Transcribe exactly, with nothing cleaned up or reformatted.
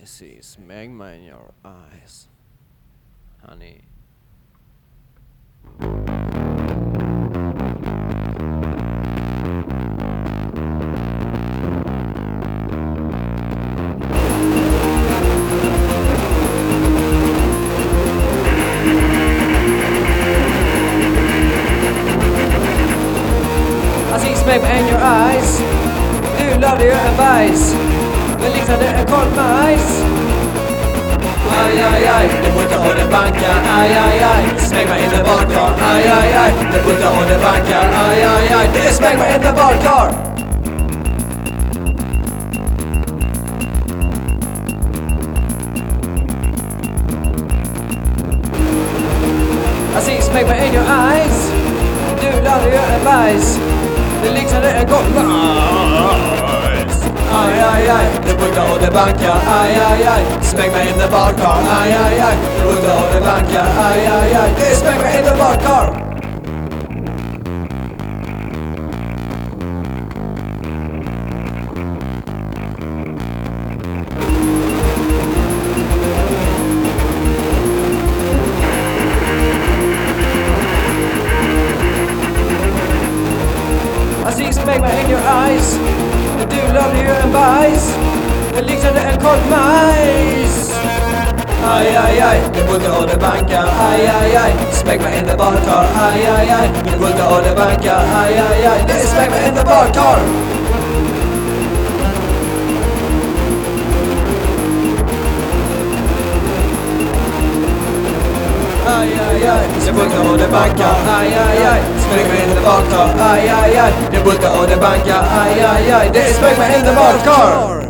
I see smegma in your eyes, honey. I see smegma in your eyes. Do you love your advice? Men liknande en korvmajs. Aj, aj, aj, det borde och det bankar. Aj, aj, aj, smegma in the badkar. Aj, aj, aj, det borde och det bankar. Aj, aj, aj, det är smegma in the badkar. I see smegma in your eyes. Do you love your advice? Men liknande en korvmajs. Aj, aj, aj, det buggar och det bankar. Aj, aj, aj, smegma in the badkar. Aj, aj, aj, det buggar och det bankar. Aj, aj, aj, det är smegma in the badkar. I see smegma in your eyes. Du love you and bajs. Det liknande en korvmajs. Aj, aj, aj, det buggar och det bankar. Aj, aj, aj, smegma in the badkar. Aj, aj, aj, det buggar och det bankar. Aj, aj, aj, det är smegma in the badkar. Aj, aj, aj, det buggar och det bankar. Aj, aj, aj, smegma in the badkar. Aj, aj, aj, det buggar och det bankar. Aj, aj, aj, det är smegma in the badkar.